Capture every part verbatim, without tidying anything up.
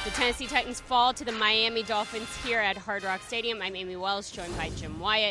The Tennessee Titans fall to the Miami Dolphins here at Hard Rock Stadium. I'm Amy Wells, joined by Jim Wyatt.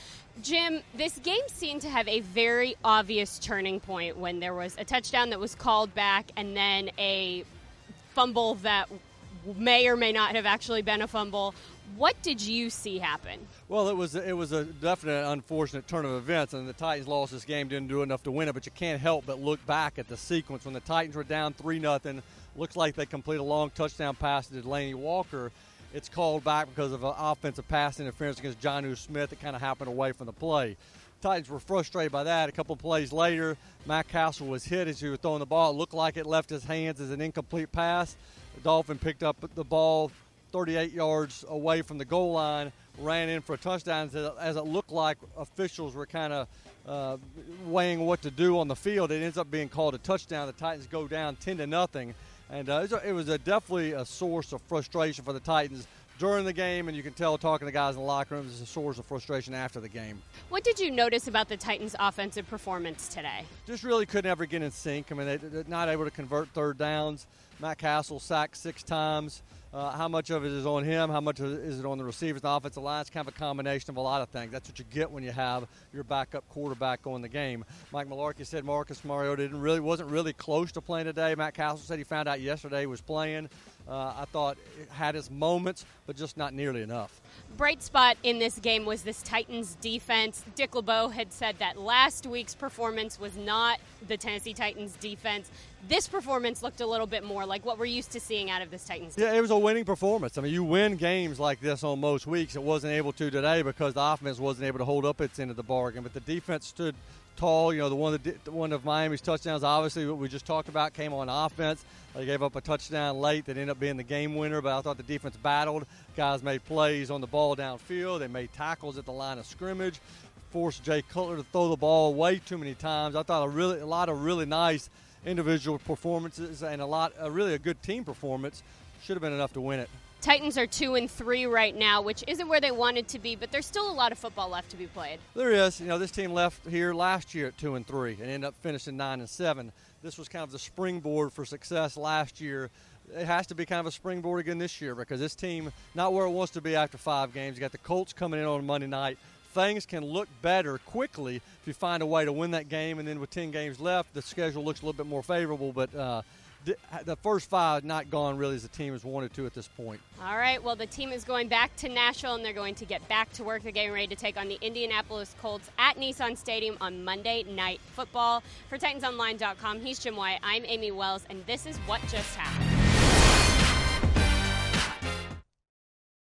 Jim, this game seemed to have a very obvious turning point when there was a touchdown that was called back and then a fumble that may or may not have actually been a fumble. What did you see happen? Well, it was it was a definite unfortunate turn of events, and the Titans lost this game, didn't do enough to win it, but you can't help but look back at the sequence. When the Titans were down three nothing, looks like they complete a long touchdown pass to Delanie Walker. It's called back because of an offensive pass interference against Jonnu Smith that kind of happened away from the play. Titans were frustrated by that. A couple of plays later, Matt Castle was hit as he was throwing the ball. It looked like it left his hands as an incomplete pass. The Dolphin picked up the ball thirty-eight yards away from the goal line, ran in for a touchdown as it looked like officials were kind of uh, weighing what to do on the field. It ends up being called a touchdown. The Titans go down ten to nothing. And uh, it was, a, it was a definitely a source of frustration for the Titans during the game, and you can tell talking to guys in the locker room, it was a source of frustration after the game. What did you notice about the Titans' offensive performance today? Just really couldn't ever get in sync. I mean, they, they're not able to convert third downs. Matt Castle sacked six times. Uh, how much of it is on him? How much is it on the receivers? The offensive line is kind of a combination of a lot of things. That's what you get when you have your backup quarterback on the game. Mike Mularkey said Marcus Mariota didn't really wasn't really close to playing today. Matt Castle said he found out yesterday he was playing. Uh, I thought it had his moments, but just not nearly enough. Bright spot in this game was this Titans defense. Dick LeBeau had said that last week's performance was not the Tennessee Titans defense. This performance looked a little bit more like what we're used to seeing out of this Titans defense. Yeah, it was a winning performance. I mean, you win games like this on most weeks. It wasn't able to today because the offense wasn't able to hold up its end of the bargain, but the defense stood tall. You know, the one of, the, one of Miami's touchdowns, obviously, what we just talked about, came on offense. They gave up a touchdown late that ended up being the game winner, but I thought the defense battled. Guys made plays on the ball downfield. They made tackles at the line of scrimmage, forced Jay Cutler to throw the ball way too many times. I thought a really a lot of really nice individual performances and a lot, a really a good team performance. Should have been enough to win it. Titans are two and three right now, which isn't where they wanted to be, but there's still a lot of football left to be played. There is. You know, this team left here last year at two and three and ended up finishing nine and seven. This was kind of the springboard for success last year. It has to be kind of a springboard again this year because this team not where it wants to be after five games. You got the Colts coming in on Monday night. Things can look better quickly if you find a way to win that game, and then with ten games left, the schedule looks a little bit more favorable. But uh, the, the first five not gone really as the team has wanted to at this point. All right, well, the team is going back to Nashville, and they're going to get back to work. They're getting ready to take on the Indianapolis Colts at Nissan Stadium on Monday Night Football. For Titans Online dot com, he's Jim Wyatt. I'm Amy Wells, and this is What Just Happened.